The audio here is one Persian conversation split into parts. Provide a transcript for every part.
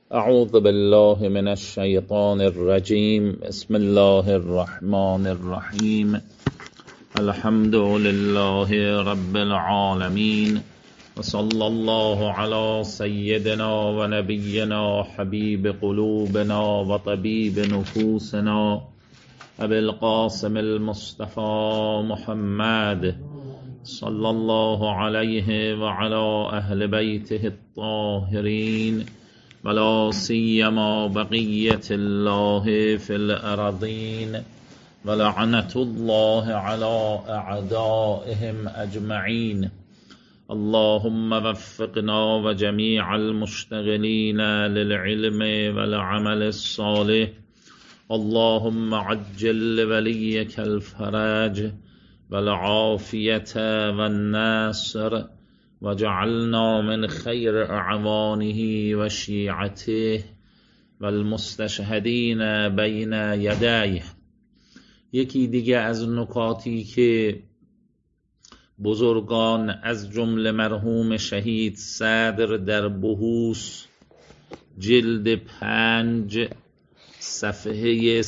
اعوذ بالله من الشیطان الرجیم. بسم الله الرحمن الرحیم. الحمد لله رب العالمین و صلی الله علی سیدنا و نبینا حبیب قلوبنا و طبیب نفوسنا ابی القاسم المصطفى محمد صلی الله علیه و علی اهل بیته الطاهرین ولا سیما بقیت الله فی الارضین ولعنة الله على اعدائهم اجمعین. اللهم وفقنا و جمیع المشتغلین للعلم والعمل الصالح. اللهم عجل ولیک الفرج والعافیة والنصر وجعلنا من خیر اعوانه و شیعته والمستشهدین بین یدیه. یکی دیگه از نکاتی که بزرگان از جمله مرحوم شهید صدر در بحوث جلد 5 صفحه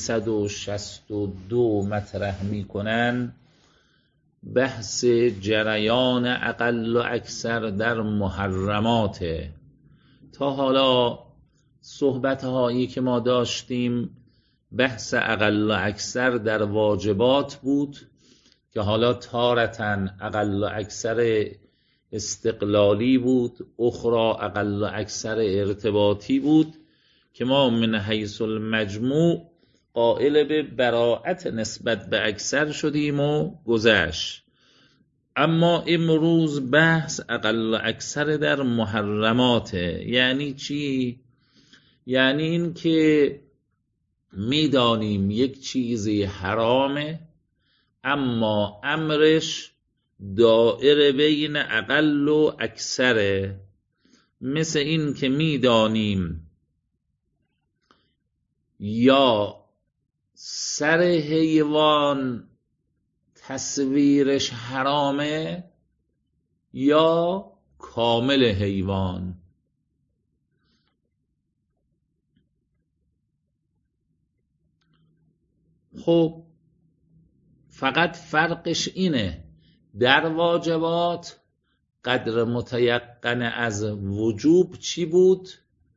362 مطرح میکنن، بحث جریان اقل و اکثر در محرمات. تا حالا صحبت‌هایی که ما داشتیم بحث اقل و اکثر در واجبات بود که حالا تارتاً اقل و اکثر استقلالی بود، اخرى اقل و اکثر ارتباطی بود که ما من حیث المجموع قائل به براءت نسبت به اکثر شدیم و گذشت. اما امروز بحث اقل و اکثر در محرماته. یعنی چی؟ یعنی این که میدانیم یک چیزی حرامه اما امرش دائره بین اقل و اکثره. مثل این که میدانیم یا سر حیوان تصویرش حرامه یا کامل حیوان. خب فقط فرقش اینه، در واجبات قدر متیقن از وجوب چی بود؟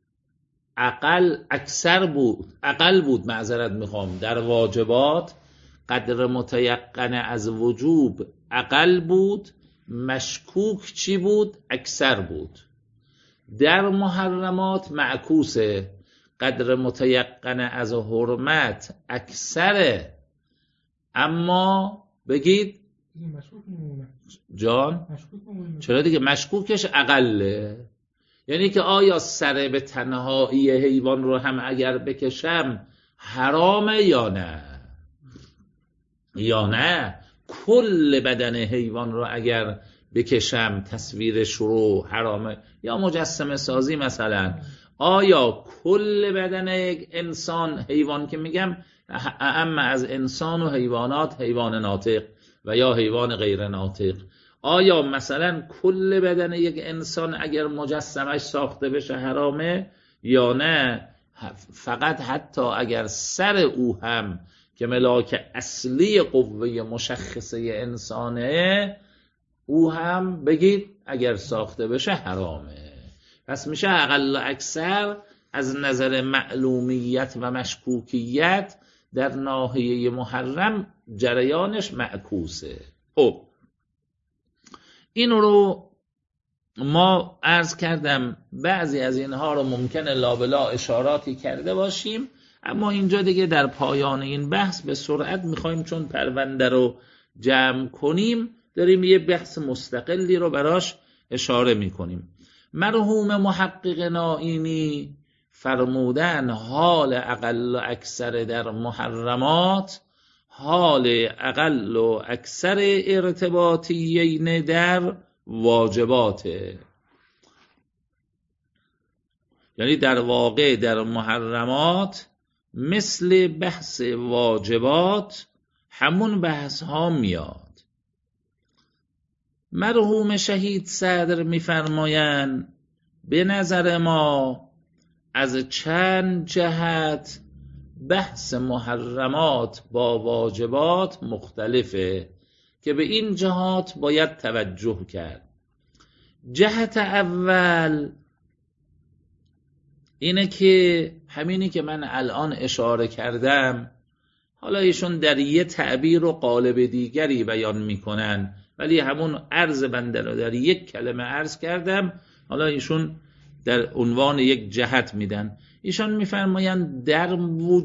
اقل بود معذرت میخوام. در واجبات قدر متیقن از وجوب اقل بود، مشکوک چی بود؟ اکثر بود. در محرمات معکوسه، قدر متیقن از حرمت اکثره اما بگید جان چرا دیگه مشکوکش اقله. یعنی که آیا سر به تنهایی حیوان رو هم اگر بکشم حرامه یا نه؟ یا نه کل بدن حیوان رو اگر بکشم تصویرش رو حرامه؟ یا مجسمه سازی مثلا، آیا کل بدن یک انسان، حیوان که میگم اعم از انسان و حیوانات، حیوان ناطق و یا حیوان غیر ناطق، آیا مثلا کل بدن یک انسان اگر مجسمش ساخته بشه حرامه یا نه؟ فقط حتی اگر سر او هم که ملاک اصلی قوه مشخصه انسانه، او هم بگید اگر ساخته بشه حرامه. پس میشه اقل و اکثر از نظر معلومیت و مشکوکیت در ناحیه محرم جریانش معکوسه. خب این رو ما عرض کردم، بعضی از اینها رو ممکنه لابلا اشاراتی کرده باشیم، اما اینجا دیگه در پایان این بحث به سرعت میخوایم چون پرونده رو جمع کنیم داریم یه بحث مستقلی رو براش اشاره میکنیم. مرحوم محقق نائینی فرمودن حال اقل و اکثر در محرمات حال اقل و اکثر ارتباطیین در واجباته. یعنی در واقع در محرمات مثل بحث واجبات همون بحث ها میاد. مرحوم شهید صدر میفرمایند به نظر ما از چند جهت بحث محرمات با واجبات مختلفه که به این جهات باید توجه کرد. جهت اول اینه که همینی که من الان اشاره کردم، حالا ایشون در یه تعبیر و قالب دیگری بیان میکنن، ولی همون عرض بنده رو در یک کلمه عرض کردم، حالا ایشون در عنوان یک جهت میدن. ایشان میفرمایند در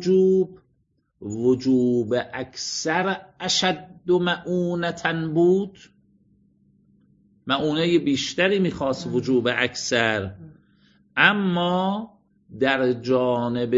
وجوب اکثر اشد مؤونتن بود، مؤونه بیشتری میخواست وجوب اکثر، اما در جانب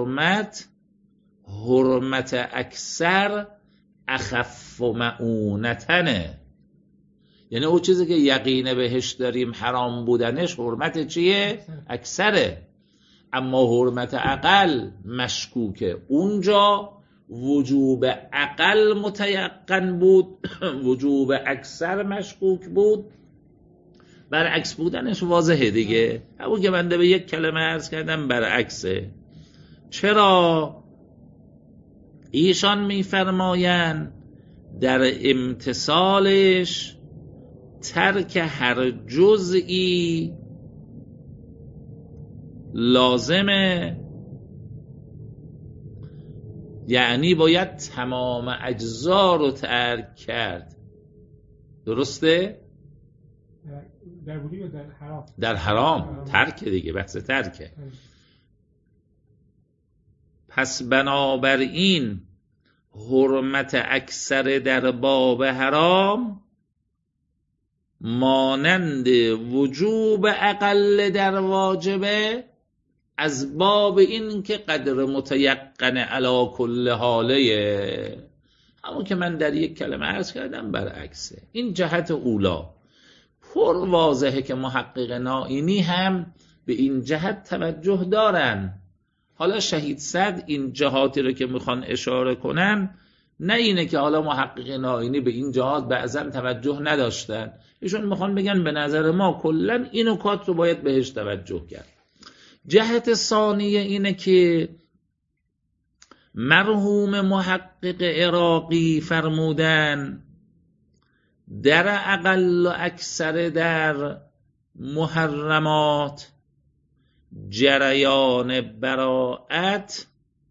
حرمت اکثر اخف مؤونتنه. یعنی اون چیزی که یقین بهش داریم حرام بودنش حرمت چیه؟ اکثره. اما حرمت اقل مشکوکه. اونجا وجوب اقل متیقن بود، وجوب اکثر مشکوک بود. برعکس بودنش واضحه دیگه. همون که بنده به یک کلمه عرض کردم برعکسه. چرا؟ ایشان میفرمایند در امتثالش ترک هر جزئی لازمه، یعنی باید تمام اجزا رو ترک کرد. درسته؟ در بودی و در حرام؟ در حرام ترک دیگه، بحث ترکه. پس بنابراین حرمت اکثر در باب حرام مانند وجوب اقل در واجبه، از باب این که قدر متیقن علی کل حاله. همون که من در یک کلمه عرض کردم برعکسه. این جهت اولا پر واضحه که محقق نائینی هم به این جهت توجه دارن. حالا شهید صدر این جهاتی رو که میخوان اشاره کنن، نه اینه که حالا محقق نائینی به این جهات بعضا توجه نداشتن، ایشون میخوان بگن به نظر ما کلن این نکات رو باید بهش توجه کرد. جهت ثانیه اینه که مرحوم محقق عراقی فرمودن در اقل و اکثر در محرمات جریان براءت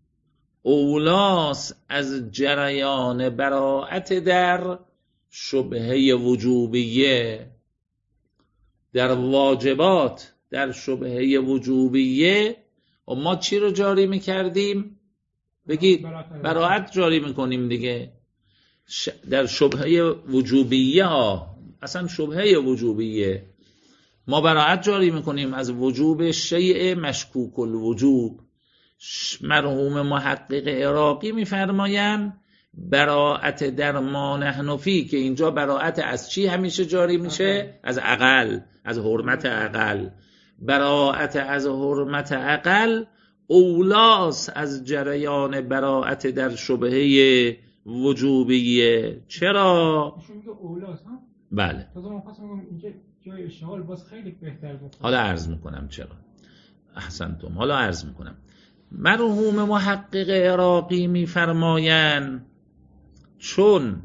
اولاس از جریان براءت در شبهه وجوبیه. در واجبات در شبهه وجوبیه و ما چی رو جاری میکردیم؟ بگید براءت جاری میکنیم دیگه. در شبهه وجوبیه ها، اصلا شبهه وجوبیه، ما براءت جاری میکنیم از وجوب شیء مشکوک الوجوب. مرحوم محقق عراقی میفرمایند براءت در ما نحن فی، که اینجا براءت از چی همیشه جاری میشه؟ از اقل، از حرمت اقل. براءت از حرمت اقل اولاس از جریان براءت در شبهه وجوبیه. چرا؟ میگه اولاس ها؟ بله. تازه من خواستم اینجا جای اشتغال باز خیلی بهتر بود. حالا عرض میکنم چرا. احسنتم. حالا عرض میکنم. مرحوم محقق عراقی میفرمایند چون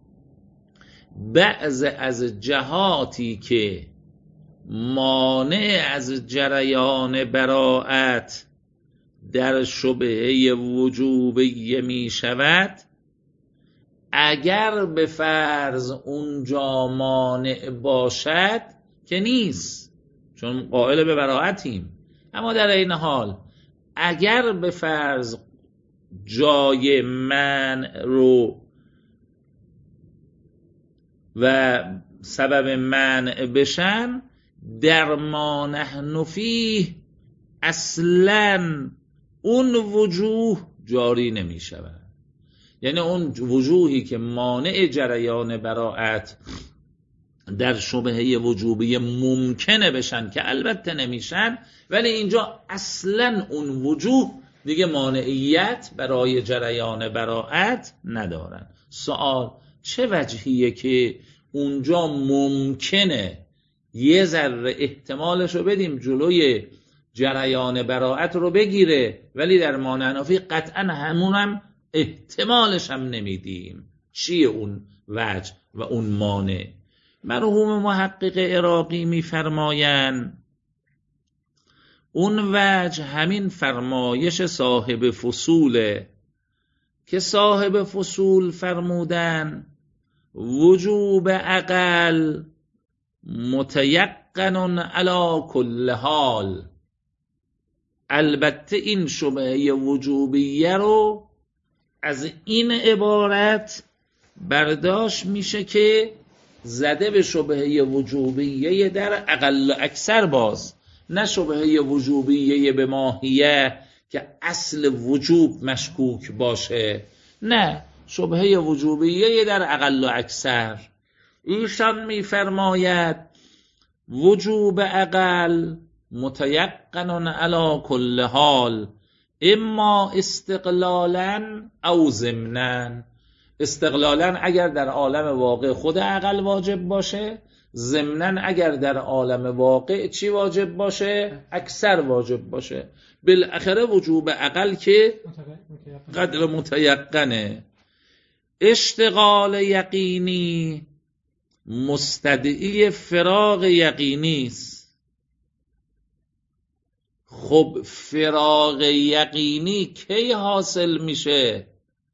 بعض از جهاتی که مانع از جریان براءت در شبهه وجوبیه می شود، اگر به فرض اونجا مانع باشد که نیست، چون قائل به براءتیم، اما در این حال اگر به فرض جای منع رو و سبب منع بشن، در ما نحن فیه اصلا اون وجوه جاری نمی شود. یعنی اون وجوهی که مانع جریان براءت در شبهه وجوبی ممکنه بشن که البته نمیشن، ولی اینجا اصلا اون وجوه دیگه مانعیت برای جریان براءت ندارن. سوال چه وجهیه که اونجا ممکنه یه ذره احتمالشو بدیم جلوی جریان براءت رو بگیره، ولی در مانع نافی قطعا همونم احتمالش هم نمیدیم. چیه اون وجه و اون مانع؟ مرحوم محقق عراقی میفرمایند اون وجه همین فرمایش صاحب فصوله که صاحب فصول فرمودن وجوب عقل متیقن علی کل حال. البته این شبهه وجوبیه رو از این عبارت برداشت میشه که زده به شبهه وجوبیه در اقل و اکثر، باز نه شبهه وجوبیه به ماهیه که اصل وجوب مشکوک باشه، نه، شبهه وجوبیه در اقل و اکثر. ایشان میفرماید وجوب عقل متیقن علی کل حال، اما استقلالا او ضمنا. استقلالا اگر در عالم واقع خود عقل واجب باشه، ضمنا اگر در عالم واقع چی واجب باشه؟ اکثر واجب باشه. بالاخره وجوب عقل که قدر متیقنه. اشتغال یقینی مستدعی فراغ یقینی است. خب فراغ یقینی کی حاصل میشه؟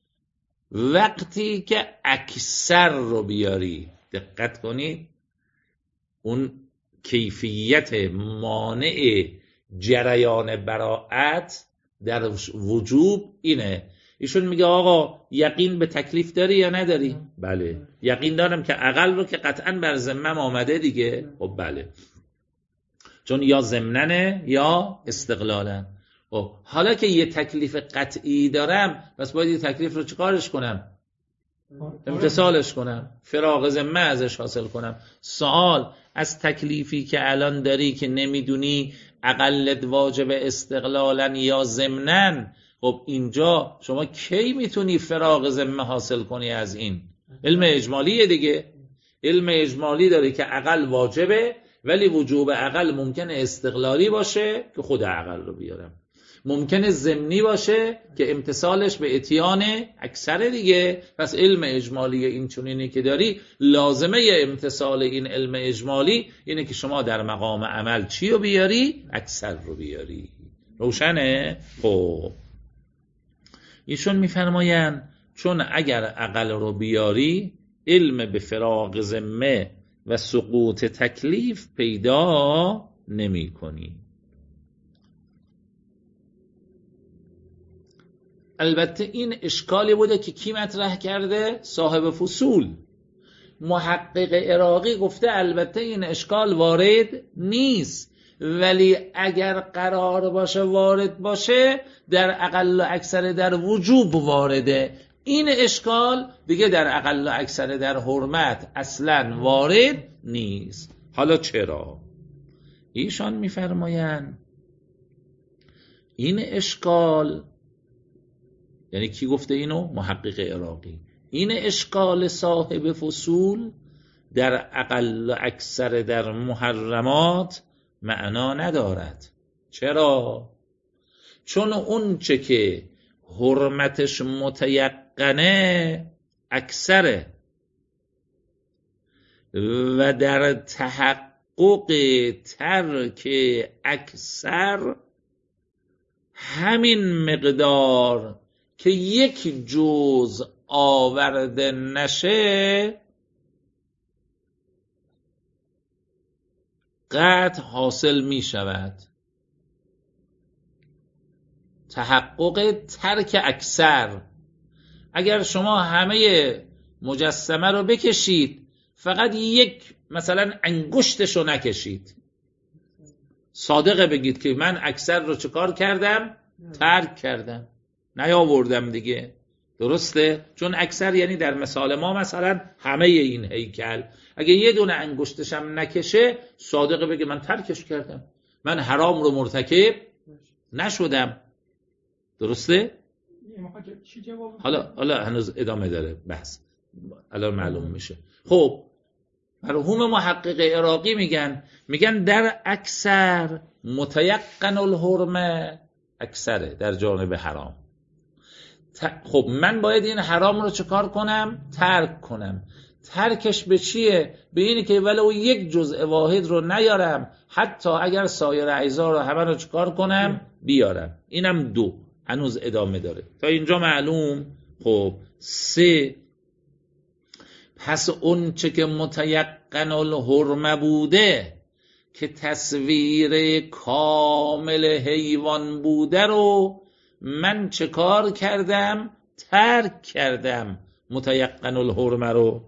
وقتی که اکثر رو بیاری. دقت کنید، اون کیفیت مانع جریان براءت در وجوب اینه. ایشون میگه آقا یقین به تکلیف داری یا نداری؟ بله، یقین دارم که عقل رو که قطعا بر ذمم آمده دیگه. خب بله، چون یا ضمننه یا استقلالن. خب حالا که یه تکلیف قطعی دارم، پس باید یه تکلیف رو چیکارش کنم؟ امتثالش کنم، فراغ ذمه ازش حاصل کنم. سوال از تکلیفی که الان داری که نمیدونی اقلت واجب استقلالن یا ضمنن، خب اینجا شما کی میتونی فراغ ذمه حاصل کنی از این؟ علم اجمالیه دیگه. علم اجمالی داره که عقل واجبه، ولی وجوب عقل ممکنه استقلالی باشه که خود عقل رو بیارم، ممکنه ضمنی باشه که امتثالش به اتیان اکثر دیگه. پس علم اجمالی این چونینی که داری، لازمه امتثال این علم اجمالی اینه که شما در مقام عمل چی رو بیاری؟ اکثر رو بیاری. روشنه؟ خب ایشون میفرماین چون اگر عقل رو بیاری، علم به فراغ ذمه و سقوط تکلیف پیدا نمی کنی. البته این اشکالی بوده که کی مطرح کرده؟ صاحب فصول. محقق عراقی گفته البته این اشکال وارد نیست، ولی اگر قرار باشه وارد باشه در اقل و اکثر در وجوب وارده. این اشکال دیگه در اقل و اکثر در حرمت اصلا وارد نیست. حالا چرا؟ ایشان میفرمایند این اشکال، یعنی کی گفته اینو؟ محقق عراقی. این اشکال صاحب فصول در اقل و اکثر در محرمات معنا ندارد. چرا؟ چون اون چه که حرمتش متیقنه اکثره و در تحقق ترک اکثر همین مقدار که یک جزء آورده نشه قطع حاصل می شود. تحقق ترک اکثر. اگر شما همه مجسمه رو بکشید، فقط یک مثلا انگشتشو نکشید، صادقه بگید که من اکثر رو چکار کردم؟ ترک کردم، نیاوردم دیگه. درسته؟ چون اکثر یعنی در مثال ما مثلا همه این هیکل، اگه یه دونه انگشتشم نکشه، صادقه بگه من ترکش کردم، من حرام رو مرتکب نشدم. درسته؟ حالا هنوز ادامه داره بحث، الان معلوم میشه. خب مرحوم محقق عراقی میگن در اکثر متیقن الحرمه، اکثره در جانب حرام. خب من باید این حرام رو چکار کنم؟ ترک کنم. ترکش به چیه؟ به اینی که ولو یک جزء واحد رو نیارم، حتی اگر سایر اجزا رو همه رو چکار کنم؟ بیارم. اینم 2 هنوز ادامه داره تا اینجا معلوم. خب 3 پس اون چه که متیقن الحرمه بوده که تصویر کامل حیوان بوده رو من چه کار کردم؟ ترک کردم متیقن الحرمه رو.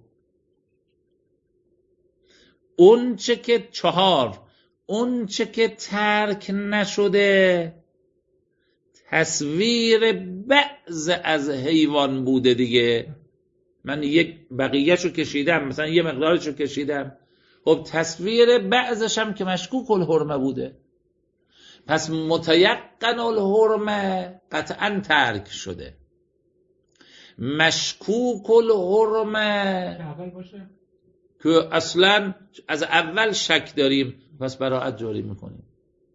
اون چه که 4 اون چه که ترک نشده تصویر بعض از حیوان بوده دیگه. من یک بقیه‌شو کشیدم، مثلا یه مقدارشو کشیدم، خب تصویر بعضش هم که مشکوک الحرمه بوده، پس متیقن الحرمه قطعا ترک شده. مشکوک الحرمه که اصلا از اول شک داریم، پس براءت جاری میکنیم.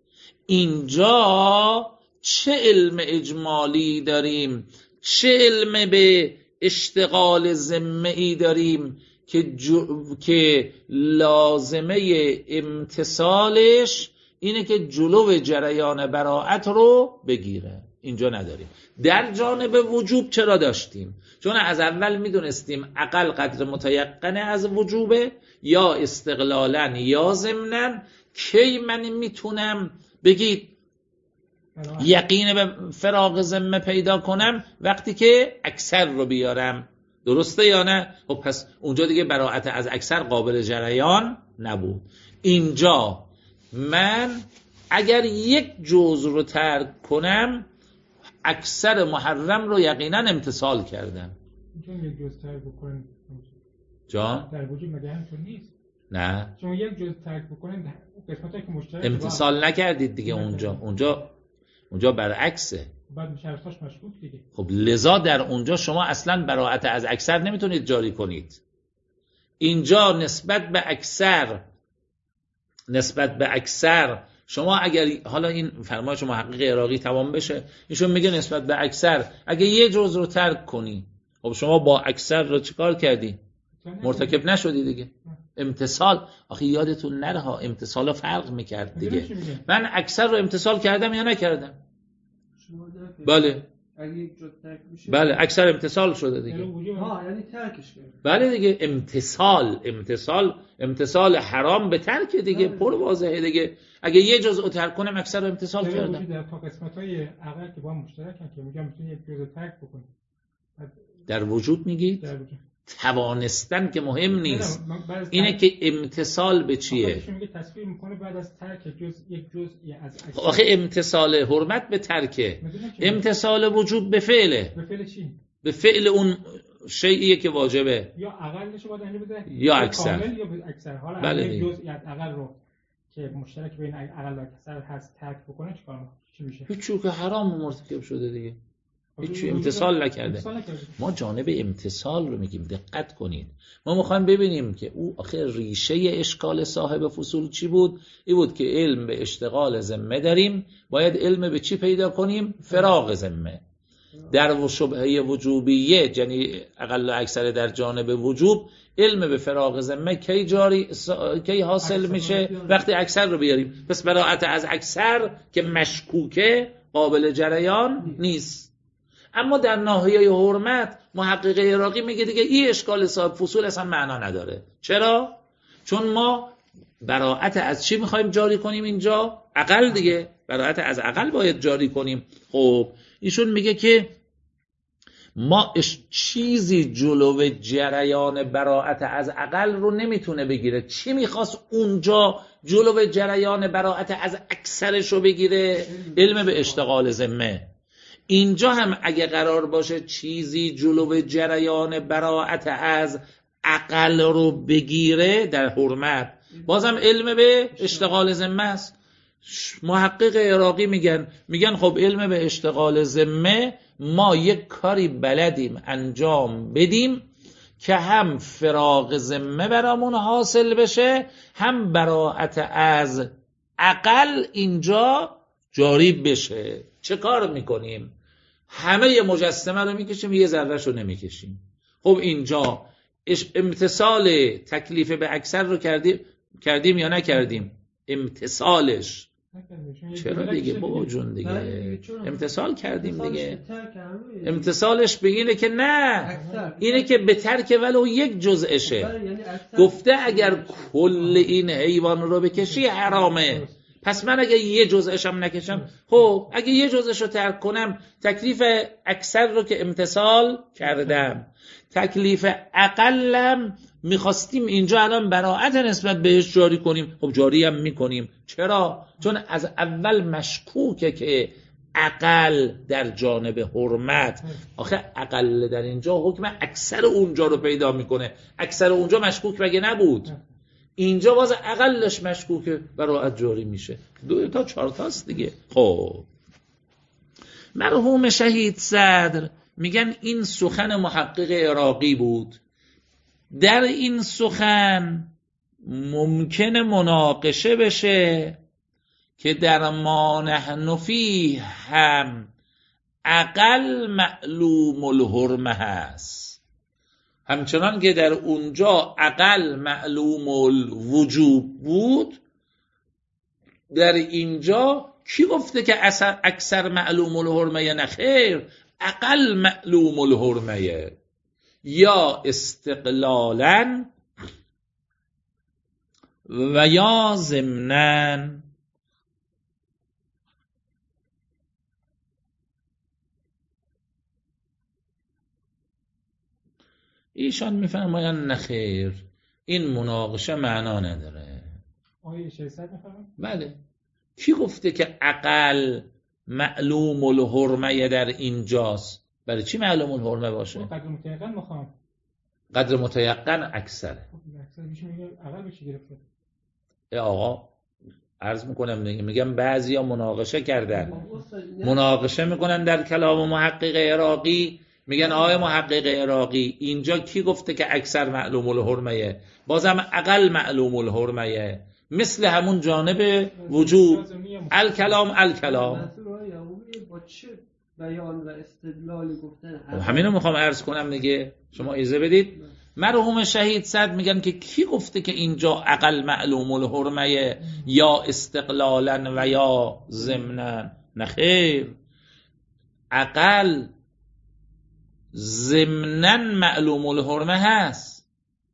اینجا چه علم اجمالی داریم، چه علم به اشتغال ذمه‌ای داریم که لازمه امتصالش اینه که جلو جریان براءت رو بگیره. اینجا نداریم. در جانب وجوب چرا داشتیم؟ چون از اول میدونستیم اقل قدر متیقنه از وجوبه، یا استقلالا یا ضمناً. کی من میتونم بگید یقین به فراغ ذمه پیدا کنم؟ وقتی که اکثر رو بیارم. درسته یا نه؟ خب پس اونجا دیگه براءت از اکثر قابل جریان نبود. اینجا من اگر یک جزء رو ترک کنم اکثر محرم رو یقینا امتصال کردم. چون یک جزء ترک بکنم جان در وجود مگه همینطور نیست؟ نه، چون یک جزء ترک بکنم قسمتایی که مشترک امتصال نکردید دیگه. اونجا برعکسه. بعد میشه ارتاش مشکوک دیگه. خب لذا در اونجا شما اصلا براءت از اکثر نمیتونید جاری کنید. اینجا نسبت به اکثر شما اگر حالا این فرمایش محقق عراقی تمام بشه، ایشون میگه نسبت به اکثر اگه یه جزء رو ترک کنی، خب شما با اکثر رو چیکار کردی؟ مرتکب نشدی دیگه. امتصال، آخه یادتون نره ها، امتصال فرق میکرد دیگه. من اکثر رو امتصال کردم یا نکردم؟ بله بله اکثر امتصال شده دیگه. یعنی ترکش کرد. بله دیگه. امتصال حرام به ترک دیگه. پر واضحه دیگه. اگه یه جزء ترک کنم اکثر رو امتصال کردم. در تا قسمت‌های عقل که با هم مشترکن که میگم میتونی یک جزء ترک بکنی. در وجود میگید؟ در وجود. توانستن که مهم نیست، اینه که امتصال به چیه؟ خودش میگه تصویر میکنه بعد از ترک یک جزئی از اکثر. آخه امتصال حرمت به ترکه، امتصال وجوب به فعله. به فعل چی؟ به فعل اون شیئیه که واجبه. یا اقلش رو باید انجام بده یا اکثر. کامل یا اکثر. حالا بله اگه جزئی از اقل رو که مشترک بین اقل و اکثر هست ترک بکنه چی میشه؟ هیچ که حرام مرتکب شده دیگه. هیچی امتصال نکرده. ما جانب امتصال رو میگیم. دقت کنید، ما میخوایم ببینیم که او آخر ریشه اشکال صاحب فصول چی بود. این بود که علم به اشتغال ذمه داریم، باید علم به چی پیدا کنیم؟ فراغ ذمه. در شبهه وجوبیه، یعنی اقل و اکثر در جانب وجوب، علم به فراغ ذمه کی حاصل میشه؟ وقتی اکثر رو بیاریم. پس براءت از اکثر که مشکوکه قابل جریان نیست. اما در ناحیه حرمت محقق عراقی میگه دیگه این اشکال صاحب فصول اصلا معنا نداره. چرا؟ چون ما براءت از چی میخوایم جاری کنیم اینجا؟ اقل دیگه. براءت از اقل باید جاری کنیم. خب ایشون میگه که ما چیزی جلو جریان براءت از اقل رو نمیتونه بگیره. چی میخواست اونجا جلو جریان براءت از اکثرش رو بگیره؟ علم به اشتغال ذمه. اینجا هم اگه قرار باشه چیزی جلو جریان براءت از اقل رو بگیره در حرمت، بازم علم به اشتغال ذمه است. محقق عراقی میگن خب علم به اشتغال ذمه، ما یک کاری بلدیم انجام بدیم که هم فراغ ذمه برامون حاصل بشه، هم براءت از اقل اینجا جاری بشه. چه کار میکنیم؟ همه مجسمه رو میکشیم، یه ذره‌شو نمیکشیم. خب اینجا امتصال تکلیف به اکثر رو کردیم یا نکردیم؟ امتصالش چرا دیگه بابا جون دیگه امتصال کردیم دیگه. امتصالش بگینه که نه، اینه که به ترک ولو یک جزءشه. گفته اگر کل این حیوان رو بکشی حرامه، پس من اگه یه جزءشم نکشم، خب اگه یه جزءشو ترک کنم تکلیف اکثر رو که امتصال کردم، تکلیف اقلم میخواستیم اینجا الان براءت نسبت بهش جاری کنیم، خب جاری هم میکنیم. چرا؟ چون از اول مشکوکه که اقل در جانب حرمت، آخه اقل در اینجا حکم اکثر اونجا رو پیدا میکنه، اکثر اونجا مشکوک مگه نبود؟ اینجا باز اقلش مشکوکه، براءت جاری میشه. 2 تا 4 تاست دیگه. خب مرحوم شهید صدر میگن این سخن محقق عراقی بود. در این سخن ممکنه مناقشه بشه که در ما نحن فیه هم اقل معلوم الحرمه هست، همچنان که در اونجا اقل معلوم الوجوب بود، در اینجا کی گفته که اکثر معلوم الحرمه؟ نه خیر، اقل معلوم الحرمه یا استقلالا و یا ضمناً. ایشان میفرمایند نخیر، این مناقشه معنا نداره. آیه 600 میفرمایند؟ بله. کی گفته که اقل معلوم الحرمه در اینجاست؟ برای چی معلوم الحرمه باشه؟ قدر متیقن میخوام. قدر متیقن اکثره. اکثر میشه میگه اقل بشه گرفته. آقا عرض میکنم میگم بعضیا مناقشه کردن، مناقشه میکنن در کلام محقق عراقی، میگن آقای محقق عراقی اینجا کی گفته که اکثر معلوم الحرمه؟ بازم اقل معلوم الحرمه، مثل همون جانب وجوب. الکلام با چه بیان و استدلالی گفتن؟ همینو میخوام عرض کنم دیگه، شما اجازه بدید. مرحوم شهید صدر میگن که کی گفته که اینجا اقل معلوم الحرمه یا استقلالا و یا ضمنا؟ نخیر، اقل ضمنا معلوم الحرمه هست.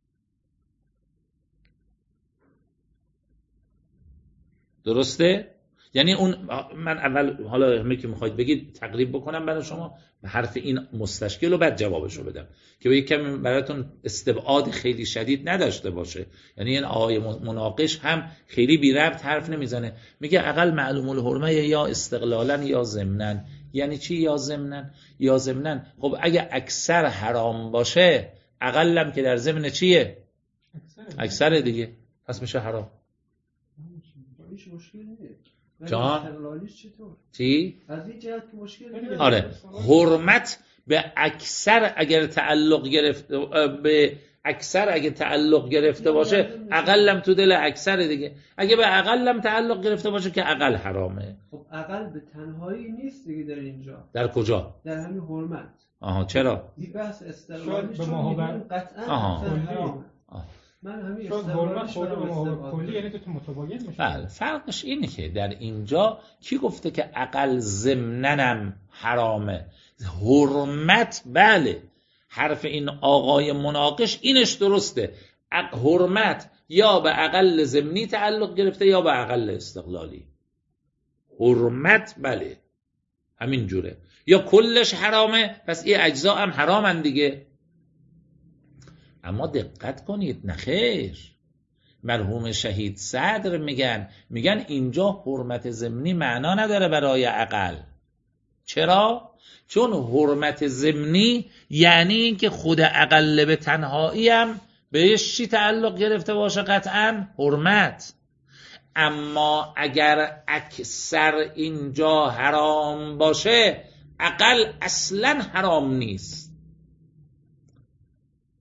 درسته؟ یعنی اون من اول حالا همه که میخواید بگید تقریب بکنم برای شما حرف این مستشکل و بعد جوابشو بدم که به یک کمی براتون استبعاد خیلی شدید نداشته باشه. یعنی این آقای مناقش هم خیلی بی ربط حرف نمیزنه، میگه اقل معلوم الحرمه یا استقلالا یا ضمنا. یعنی چی یا ضمنا؟ یا ضمنا خب اگه اکثر حرام باشه، اقلم که در ضمن چیه؟ اکثر دیگه، پس میشه حرام. هیچ مشکلی نیست. جان چطور؟ چی؟ از این جهت مشکل نیست. آره، حرمت به اکثر اگر تعلق گرفته، به اکثر اگه تعلق گرفته باشه، اقلم تو دل اکثر دیگه. اگه به اقلم تعلق گرفته باشه که اقل حرامه. خب اقل به تنهایی نیست دیگه در اینجا. در کجا؟ در همین حرمت. آها، چرا؟ این بحث استقلالی به ما قطعا. من همین حرمت کلی یعنی تو متباین میشه. بله، فرقش اینه که در اینجا کی گفته که اقل ضمننم حرامه؟ حرمت بله، حرف این آقای مناقش اینش درسته، حرمت یا به اقل ضمنی تعلق گرفته یا به اقل استقلالی. حرمت بله همین جوره، یا کلش حرامه پس این اجزا هم حرامن دیگه. اما دقت کنید، نخیر، مرحوم شهید صدر میگن اینجا حرمت ضمنی معنا نداره برای اقل. چرا؟ چون حرمت ضمنی یعنی این که خود اقل به تنهایی هم بهش چی تعلق گرفته باشه؟ قطعا حرمت. اما اگر اکثر اینجا حرام باشه، اقل اصلا حرام نیست.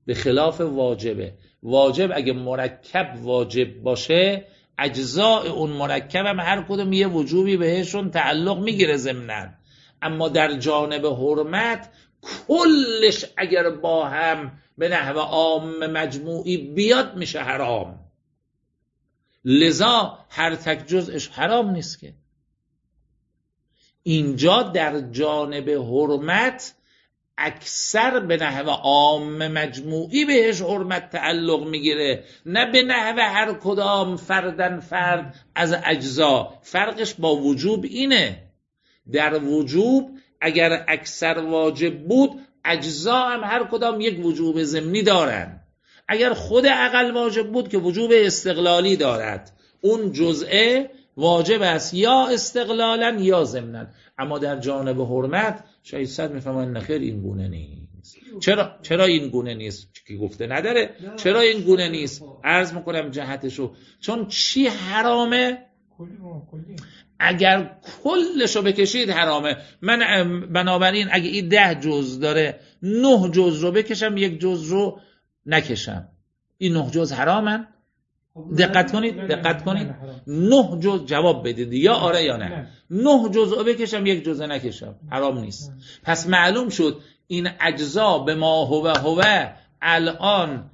به خلاف واجبه. واجب اگه مرکب واجب باشه اجزاء اون مرکب هم هر کدوم یه وجوبی بهشون تعلق میگیره ضمناً. اما در جانب حرمت کلش اگر با هم به نحو عام مجموعی بیاد میشه حرام. لذا هر تک جزءش حرام نیست که. اینجا در جانب حرمت اکثر به نحو عام مجموعی بهش حرمت تعلق میگیره، نه به نحو هر کدام فردن فرد از اجزا. فرقش با وجوب اینه، در وجوب اگر اکثر واجب بود اجزا هم هر کدام یک وجوب ضمنی دارن. اگر خود اقل واجب بود که وجوب استقلالی دارد، اون جزءه واجب است یا استقلالا یا ضمنا. اما در جانب حرمت شاید صد میفهمن نخیر این گونه نیست. چرا این گونه نیست؟ کی گفته نداره؟ چرا این گونه نیست؟ عرض میکنم جهتشو. چون چی حرامه؟ کلی. اگر کلشو بکشید حرامه. من بنابراین اگه این 10 جزء داره 9 جزء رو بکشم 1 جزء رو نکشم، این 9 جزء حرامن؟ دقت کنید 9 جزء جواب بدید یا آره یا نه. 9 جزء رو بکشم 1 جزء نکشم حرام نیست. پس معلوم شد این اجزا به ما هو الان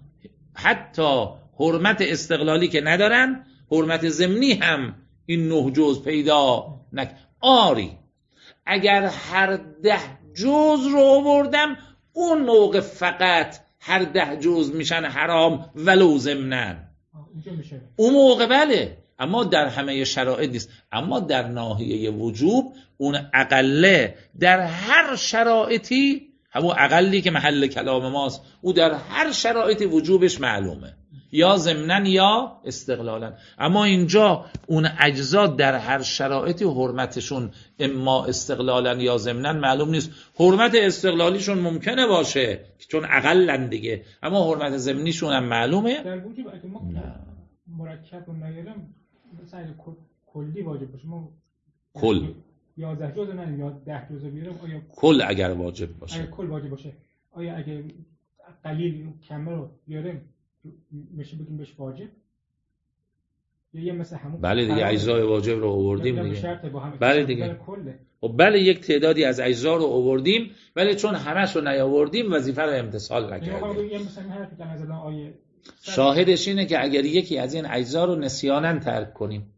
حتی حرمت استقلالی که ندارن، حرمت ضمنی هم این 9 جزء پیدا آری. اگر هر 10 جزء رو آوردم اون موقع فقط هر 10 جزء میشن حرام ولو ضمناً. اون موقع بله، اما در همه شرایط نیست. اما در ناحیه وجوب اون اقله در هر شرایطی، همون اقلی که محل کلام ماست، او در هر شرایطی وجوبش معلومه، یا ضمناً یا استقلالا. اما اینجا اون اجزا در هر شرایطی حرمتشون اما استقلالا یا ضمناً معلوم نیست. حرمت استقلالیشون ممکنه باشه چون اقلن دیگه، اما حرمت ضمنیشون هم معلومه. در وجوب اگه ما مرکب رو نگیرم مثلا کلی واجب باشه، ما کل 11 جزء نه یا 10 جزء بیارم، آیا کل اگر واجب باشه، اگه کل واجب باشه، آیا اگه قلیل کمه رو بیاریم میشه بگیم بهش واجب؟ یا مثل همون بله دیگه اجزای واجب رو آوردیم دیگه. بله دیگه. خب بله یک تعدادی از اجزا رو آوردیم، ولی چون همش رو نیاوردیم وظیفه رو امتثال نکردیم. شاهدش اینه که اگر یکی از این اجزا رو نسیاناً ترک کنیم،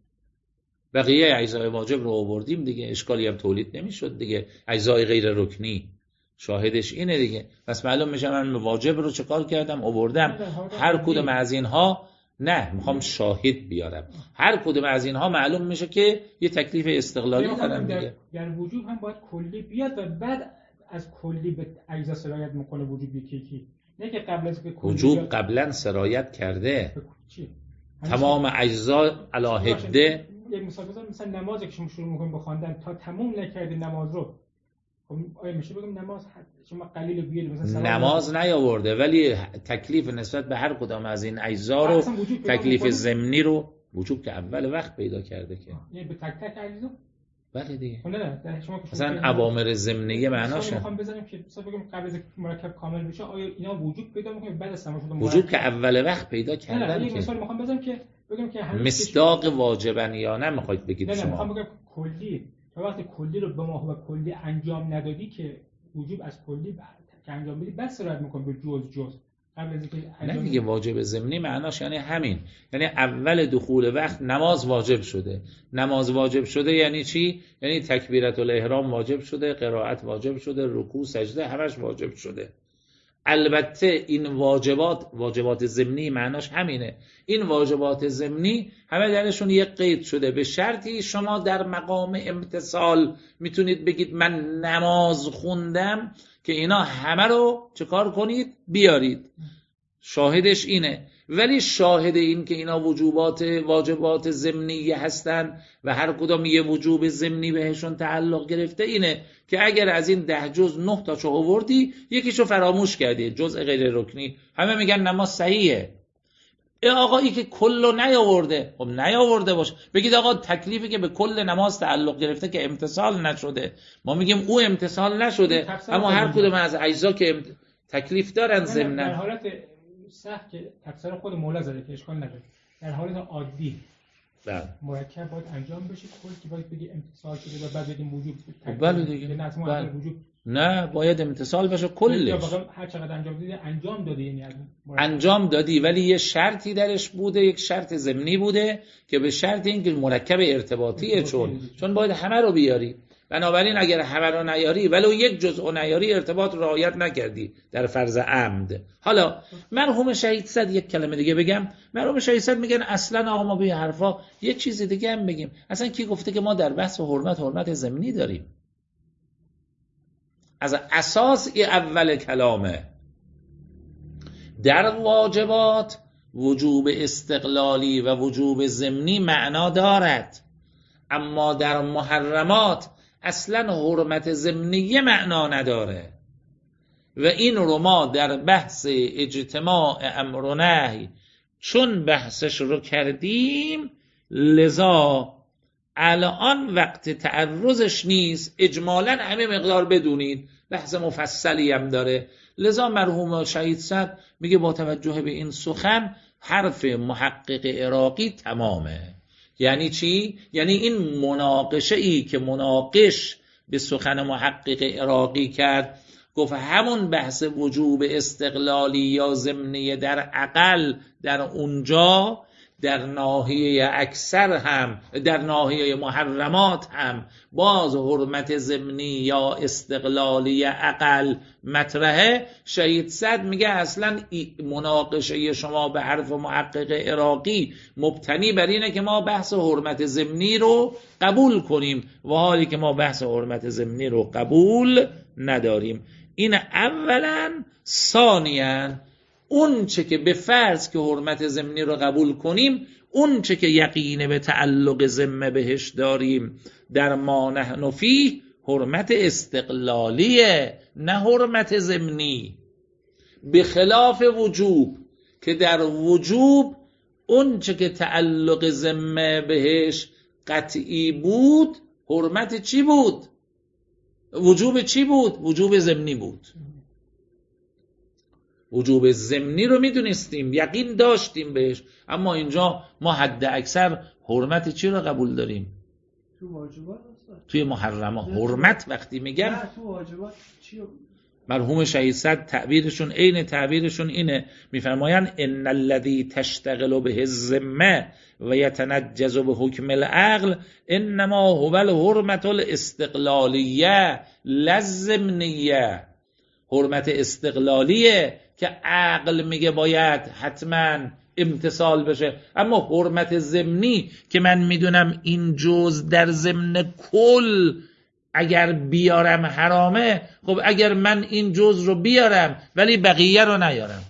بقیه اجزای واجب رو آوردیم دیگه، اشکالی هم تولید نمیشد دیگه. اجزای غیر رکنی شاهدش اینه دیگه. پس معلوم میشه من واجب رو چه کار کردم؟ آوردم. هر کدوم از اینها، نه میخوام شاهد بیارم، هر کدوم از اینها معلوم میشه که یه تکلیف استقلالی دارن دیگه. در وجوب هم باید کلی بیاد و بعد از کلی به اجزا سرایت میکنه وجوب یکی، نه که قبل از که وجوب قبلا سرایت کرده تمام اجزا علاهده. یک مثال بزنم، مثلا نماز که شما شروع میکنید بخواندن تا تموم نکردید نماز رو، خب آیا میشه بگم نماز شما قلیل بیارید مثلا نماز نیاورده، ولی تکلیف نسبت به هر کدام از این اجزا رو، تکلیف ضمنی رو، وجوب که اول وقت پیدا کرده که یعنی به تک تک اجزا. بله دیگه. نه شما مثلا اوامر ضمنیه معناشه. میخوام بزنم که مثلا بگم قبل از مرکب کامل بشه آیا اینا وجوب پیدا میکنه بعد از تمام شدن وجوب که اول وقت پیدا کردن. نه یک مثال میخوام بزنم که بگم که مصداق واجبن یا نه میخواید بگید شما؟ نه میخوام بگم کلی، تا وقتی کلی رو به ما و کلی انجام ندادی که وجوب از کلی که انجام بدی بعد سرایت میکنه به جز قبل از اینکه نه دیگه. واجب ضمنی معناش یعنی همین، یعنی اول دخول وقت نماز واجب شده. نماز واجب شده یعنی چی؟ یعنی تکبیرت الاحرام واجب شده، قرائت واجب شده، رکوع سجده همش واجب شده. البته این واجبات ضمنی معناش همینه. این واجبات ضمنی همه درشون یک قید شده، به شرطی شما در مقام امتثال میتونید بگید من نماز خوندم که اینا همه رو چه کار کنید؟ بیارید. شاهدش اینه. ولی شاهد این که اینا واجبات ضمنی هستن و هر کدام یه وجوب ضمنی بهشون تعلق گرفته اینه که اگر از این 10 جز 9 تاشو آوردی یکیشو فراموش کردی، جزء غیر رکنی، همه میگن نماز صحیحه. آقایی که کلو نیاورده، خب نیاورده باشه، بگید آقا تکلیفی که به کل نماز تعلق گرفته که امتثال نشده، ما میگیم او امتثال نشده، اما هر کدوم از اجزا که تکلیف دارن ضمناً. در حالت سخت که تفسیر خود مولا زده که اشکال نداره، در حالت عادی مرکب باید انجام بشه، کل که باید بگی امتصال شده و بعد بگیم وجوب. بله دیگه. نه باید امتصال بشه کلش. یا هر چقدر انجام دادی انجام دادی، یعنی انجام دادی ولی یه شرطی درش بوده، یک شرط ضمنی بوده که به شرط اینکه مرکب ارتباطیه، چون باید همه رو بیاری. بنابراین اگر همه رو نیاری ولو یک جزء نیاری ارتباط رعایت نکردی در فرض عمد. حالا مرحوم شهید صد یک کلمه دیگه بگم. مرحوم شهید صد میگن اصلا آقا ما به حرفا یه چیز دیگه هم بگیم. اصلا کی گفته که ما در بحث حرمت ضمنی داریم؟ از اساس ای اول کلامه. در واجبات وجوب استقلالی و وجوب ضمنی معنا دارد، اما در محرمات اصلا حرمت ضمنیه معنا نداره و این رو ما در بحث اجتماع امر و نهی چون بحثش رو کردیم، لذا الان وقت تعرضش نیست. اجمالاً همه مقدار بدونید بحث مفصلی هم داره. لذا مرحوم شهید صد میگه با توجه به این سخن حرف محقق عراقی تمامه. یعنی چی؟ یعنی این مناقشه ای که مناقش به سخن محقق عراقی کرد، گفت همون بحث وجوب استقلالی یا ضمنی در اقل در اونجا در ناحیه اکثر هم در ناحیه محرمات هم باز حرمت ضمنی یا استقلالی اقل مطرحه. شهید صد میگه اصلا مناقشه شما به حرف محقق عراقی مبتنی بر اینه که ما بحث حرمت ضمنی رو قبول کنیم، و حالی که ما بحث حرمت ضمنی رو قبول نداریم. این اولا. ثانیاً اون چه که به فرض که حرمت ضمنی رو قبول کنیم، اون چه که یقین به تعلق ذمه بهش داریم در ما نحن فیه حرمت استقلالیه، نه حرمت ضمنی. به خلاف وجوب که در وجوب اون چه که تعلق ذمه بهش قطعی بود، حرمت چی بود؟ وجوب چی بود؟ وجوب ضمنی بود. وجوب ضمنی رو میدونستیم، یقین داشتیم بهش، اما اینجا ما حد اکثر حرمت چی رو قبول داریم؟ تو واجبات توی محرمات. حرمت وقتی میگم تو واجبات چی؟ مرحوم شهید صد تعبیرشون عین تعبیرشون اینه، میفرمایند ان الذی تشتغل به الذمه و یتنجز به حکم العقل انما هو الحرمت الاستقلالیه للضمنیه. حرمت استقلالیه که عقل میگه باید حتما امتصال بشه، اما حرمت ضمنی که من میدونم این جز در ضمن کل اگر بیارم حرامه، خب اگر من این جز رو بیارم ولی بقیه رو نیارم،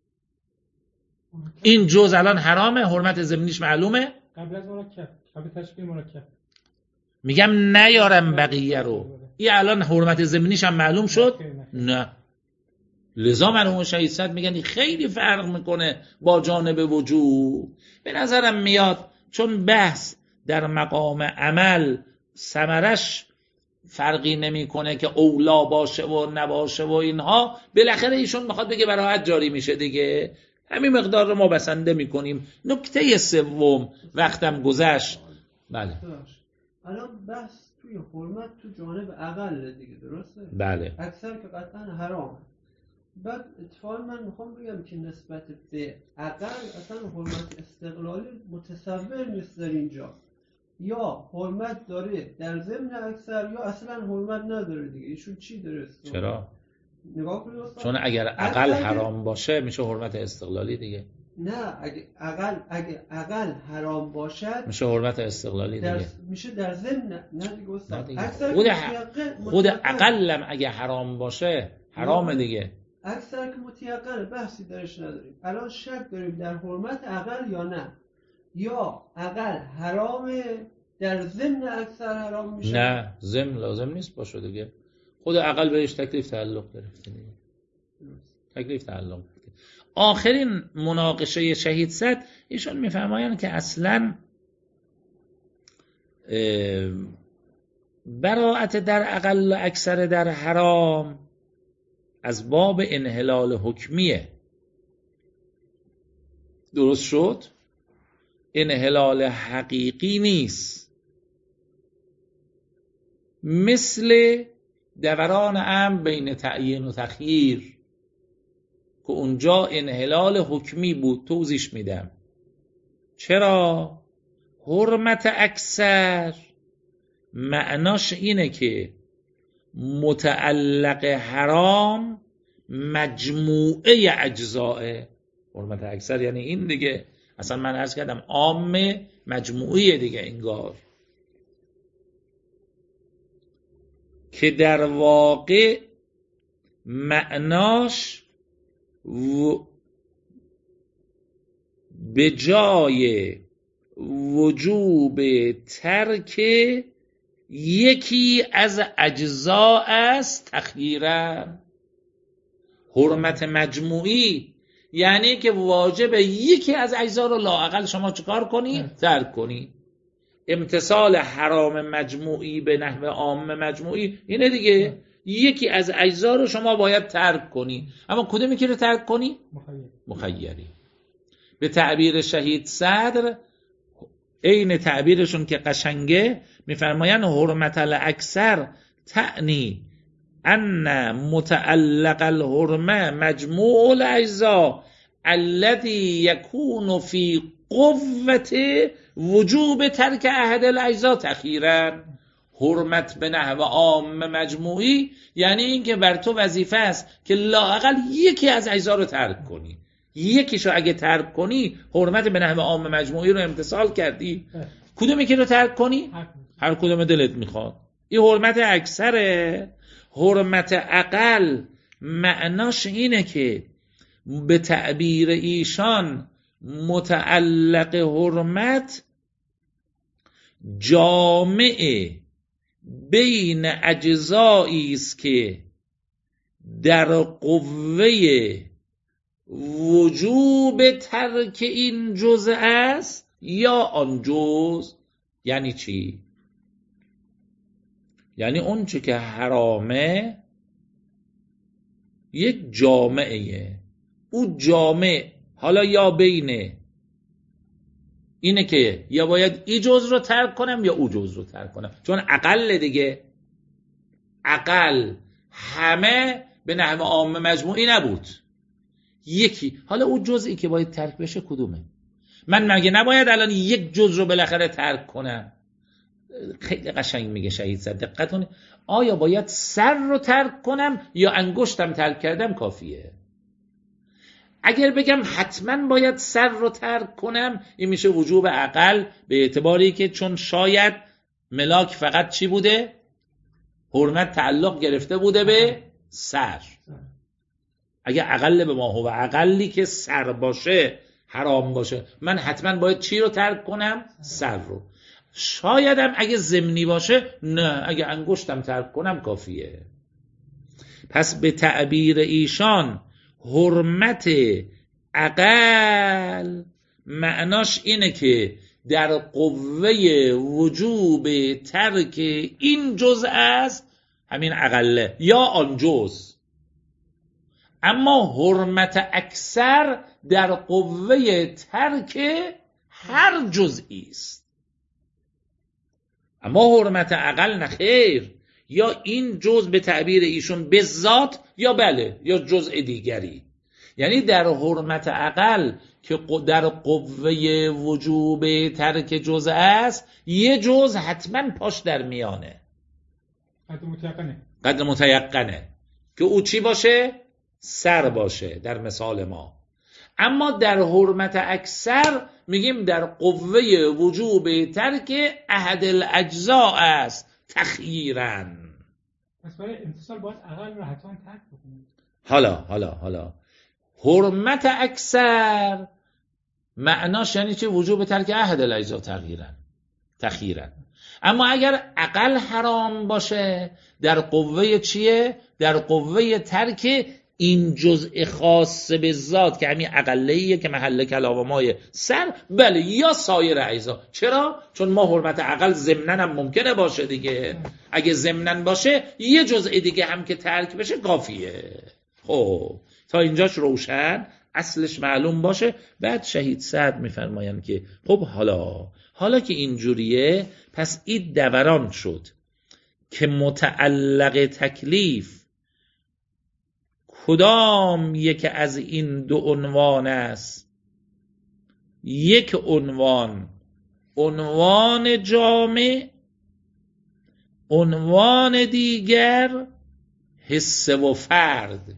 این جز الان حرامه، حرمت ضمنیش معلومه؟ قبل از مرکب، قبل تشکیل مرکب میگم نیارم بقیه رو، این الان حرمت ضمنیش هم معلوم شد؟ نه. لذا مرحوم شهید صد میگن خیلی فرق میکنه با جانب وجوب. به نظرم میاد چون بحث در مقام عمل ثمرش فرقی نمیکنه که اولا باشه و نباشه و اینها، بالاخره ایشون میخواد بگه براحت جاری میشه دیگه، همین مقدار رو ما بسنده میکنیم. نکته سوم وقتم گذشت. بله الان بحث توی حرمت تو جانب اقل دیگه، درسته؟ بله. اکثر که قطعا حرامه. بعد اتفاقا من میخوام بگم که نسبت به اقل اصلا حرمت استقلالی متصور نیست در اینجا، یا حرمت داره در ضمن اکثر یا اصلا حرمت نداره دیگه. ایشون چی داره؟ چرا؟ نگاه کنید استاد، چون اگر اقل حرام باشه میشه حرمت استقلالی دیگه. نه، اگه اقل حرام باشد میشه حرمت استقلالی دیگه. میشه در ضمن. نه دیگه استاد، خود اقلم اگه حرام باشه حرامه دیگه. اکثر که متیقنه، بحثی درش نداریم. الان شک داریم در حرمت اقل یا نه، یا اقل حرامه در ضمن اکثر حرام میشه. نه، ضمن لازم نیست باشه دیگه. خود اقل بهش تکلیف تعلق گرفته دیگه. تکلیف تعلق گرفته. آخرین مناقشه شهید صد ایشون میفرمایند که اصلا براءت در اقل و اکثر در حرام از باب انحلال حکمیه. درست شد؟ انحلال حقیقی نیست. مثل دوران امر بین تعیین و تخییر که اونجا انحلال حکمی بود. توضیح میدم چرا. حرمت اکثر معناش اینه که متعلق حرام مجموعه اجزاء. حرمت اکثر یعنی این دیگه، اصلا من عرض کردم عام مجموعه دیگه، انگار که در واقع معناش به جای وجوب ترک یکی از اجزا است تخییراً. حرمت مجموعی یعنی که واجب یکی از اجزا رو لااقل شما چیکار کنی؟ ترک کنی. امتثال حرام مجموعی به نحو عام مجموعی اینه دیگه، یکی از اجزا رو شما باید ترک کنی. اما کدومی که رو ترک کنی؟ مخیری. به تعبیر شهید صدر، عین تعبیرشون که قشنگه، میفرمایند حرمت الاکثر تعنی ان متعلق الحرمه مجموع الاجزاء الذي يكون في قوة وجوب ترک احد الاجزاء تخییراً. حرمت به نحو عام مجموعی یعنی این که بر تو وظیفه است که لااقل یکی از اجزا رو ترک کنی. یکیشو اگه ترک کنی حرمت به نحو عام مجموعی رو امتثال کردی. کدومی که رو ترک کنی؟ هر کدوم دلت میخواد. این حرمت اکثره. حرمت اقل معناش اینه که به تعبیر ایشان متعلق حرمت جامع بین اجزایی است که در قوه وجوب ترک این جزء است یا آن جزء. یعنی چی؟ یعنی اون چه که حرامه یک جامعه، او جامعه حالا یا بینه اینه که یا باید ای جزء رو ترک کنم یا او جزء رو ترک کنم، چون اقل دیگه، اقل همه به نحو عام مجموعی نبود، یکی. حالا او جزئی که باید ترک بشه کدومه؟ من مگه نباید الان یک جزء رو بالاخره ترک کنم؟ خیلی قشنگ میگه شهید صدر، دقت کنید. آیا باید سر رو ترک کنم یا انگشتم ترک کردم کافیه؟ اگر بگم حتما باید سر رو ترک کنم، این میشه وجوب اقل، به اعتباری که چون شاید ملاک فقط چی بوده؟ حرمت تعلق گرفته بوده به سر. اگر اقل به ما هو اقلی که سر باشه حرام باشه، من حتما باید چی رو ترک کنم؟ سر رو. شایدم اگه ضمنی باشه نه، اگه انگشتم ترک کنم کافیه. پس به تعبیر ایشان حرمت اقل معناش اینه که در قوه وجوب ترک این جزء است، همین اقله یا آن جزء. اما حرمت اکثر در قوه ترک هر جزئی است. اما حرمت اقل نخیر، یا این جزء به تعبیر ایشون به ذات یا بله یا جزء دیگری. یعنی در حرمت اقل که در قوه وجوب ترک جزء است، یه جزء حتما پاش در میانه، قدر متیقنه که او چی باشه؟ سر باشه در مثال ما. اما در حرمت اکثر میگیم در قوه وجوب ترک احد الاجزاء است تخییراً. پس برای امتصال باید اقل رو حتما ترک بکنید. حالا حرمت اکثر معناش یعنی چه؟ وجوب ترک احد الاجزاء تخییراً. اما اگر اقل حرام باشه در قوه چیه؟ در قوه ترک این جزء خاص به ذات که همین اقلیه که محل کلام مای سر، بله یا سایر اجزا. چرا؟ چون ما حرمت اقل ضمناً هم ممکنه باشه دیگه. اگه ضمناً باشه یه جزء دیگه هم که ترک بشه کافیه. خب تا اینجاش روشن، اصلش معلوم باشه. بعد شهید سعد میفرمایند که خب حالا که اینجوریه، پس این دوران شد که متعلق تکلیف کدام یک از این دو عنوان است؟ یک عنوان جامع، عنوان دیگر حس و فرد.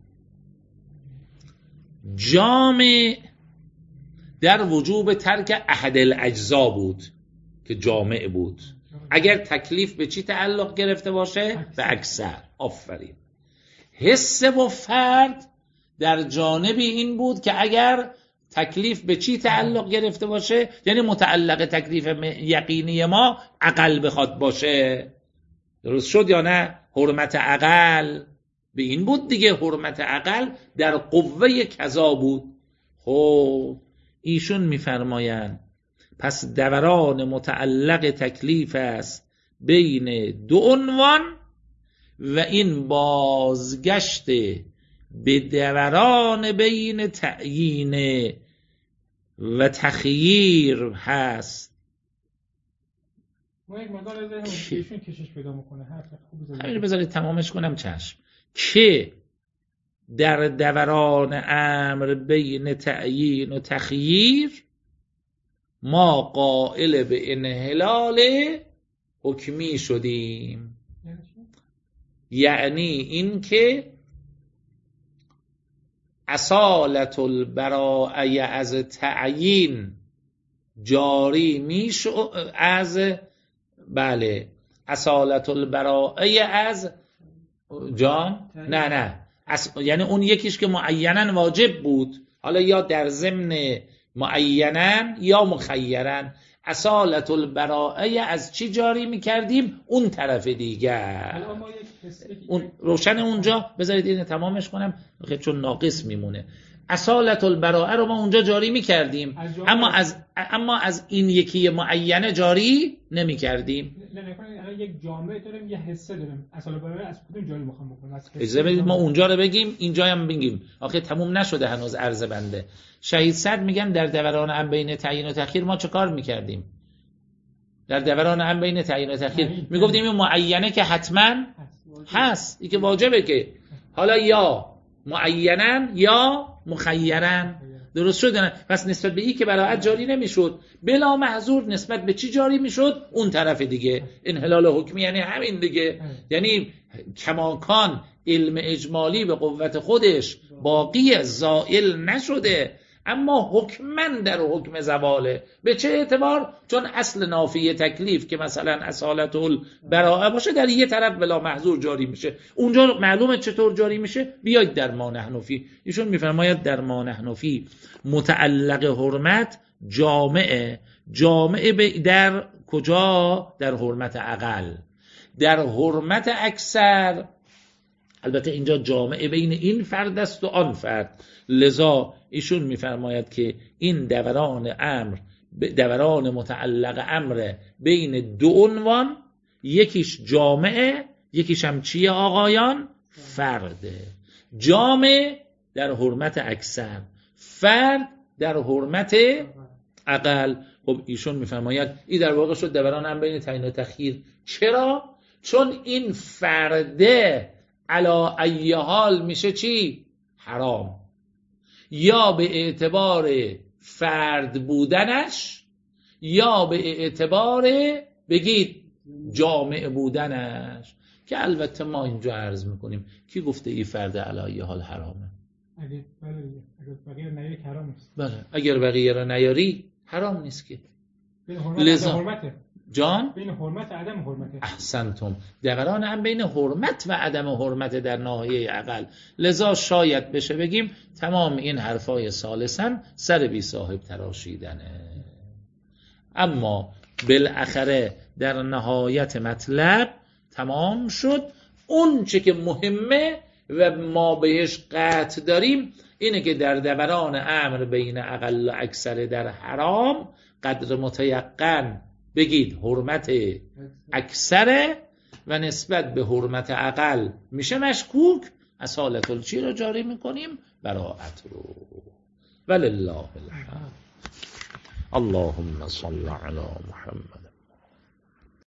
جامع در وجوب ترک احد الاجزا بود که جامع بود. اگر تکلیف به چی تعلق گرفته باشه؟ به اکثر. آفرین. حس و فرد در جانب این بود که اگر تکلیف به چی تعلق گرفته باشه، یعنی متعلق تکلیف یقینی ما عقل بخواد باشه. درست شد یا نه؟ حرمت عقل به این بود دیگه. حرمت عقل در قوه کذا بود. خب ایشون میفرمایند پس دوران متعلق تکلیف است بین دو عنوان و این بازگشت به دوران بین تعیین و تخییر هست. ما یک مقدار از ایشون کشش پیدا میکنه. همین بذارید تمامش کنم. چشم. که در دوران امر بین تعیین و تخییر ما قائل به انحلال حکمی شدیم. یعنی این که اصالت البراءه از تعیین جاری میشد، از اصالت البراءه از جان نه یعنی اون یکیش که معینن واجب بود، حالا یا در ضمن معینن یا مخیرن. اصالت البراءه از چی جاری میکردیم؟ اون طرف دیگر. اون روشن اونجا. بذارید اینو تمامش کنم چون ناقص میمونه. اصالت البراءه رو ما اونجا جاری میکردیم، اما از این یکی معینه جاری نمیکردیم. نه یک جامعه داریم، یه حسه داریم. اصالت البراءه از کدوم جاری میخوام بکنم؟ اجازه بدید ما اونجا رو بگیم، اینجا هم بگیم. آخه تموم نشده هنوز عرض بنده. شهید سعد میگن در دوران هم بین تعیین و تأخیر ما چه کار میکردیم؟ در دوران هم بین تعیین و تأخیر میگفتیم این معینه که حتما هست، این که واجبه، که حالا یا معینن یا مخیرن. درست شد نه؟ پس نسبت به این که براءت جاری نمیشد، بلا محظور نسبت به چی جاری میشد؟ اون طرف دیگه. انحلال حکمی یعنی همین دیگه. یعنی کماکان علم اجمالی به قوت خودش باقی زائل نشده، اما حکمن در حکم زواله. به چه اعتبار؟ چون اصل نافی تکلیف که مثلا اصالت البراءه باشه در یه طرف بلا محظور جاری میشه. اونجا معلومه چطور جاری میشه. بیاید در ما نحن فی. ایشون میفرماید در ما نحن فی متعلق حرمت جامعه در کجا؟ در حرمت عقل، در حرمت اکثر. البته اینجا جامعه بین این فرد است و آن فرد. لذا ایشون میفرماید که این دوران متعلق امر بین دو عنوان، یکیش جامعه، یکیش هم چیه آقایان؟ فرده. جامع در حرمت اکثر، فرد در حرمت عقل. خب ایشون میفرماید این در واقع شد دوران امر بین تعیین و تخییر. چرا؟ چون این فرده علا ای حال میشه چی؟ حرام. یا به اعتبار فرد بودنش، یا به اعتبار بگید جامع بودنش، که البته ما اینجا عرض میکنیم کی گفته این فرد علا ای حال حرامه؟ اگر بقیه نیاری حرام نیست. بله، اگر بقیه را نیاری حرام نیست که. لذا جان بین حرمت و عدم حرمت. احسنتم. دوران هم بین حرمت و عدم حرمت در ناحیه عقل. لذا شاید بشه بگیم تمام این حرفای ثالثاً سر بی صاحب تراشیدنه. اما بالاخره در نهایت مطلب تمام شد. اون چه که مهمه و ما بهش قطع داریم اینه که در دوران امر بین عقل و اکثر در حرام قدر متیقن بگید حرمت اکثره و نسبت به حرمت عقل میشه مشکوک، اصالت الچی رو جاری میکنیم، براءت رو. ولله الحمد. اللهم صل علی محمد.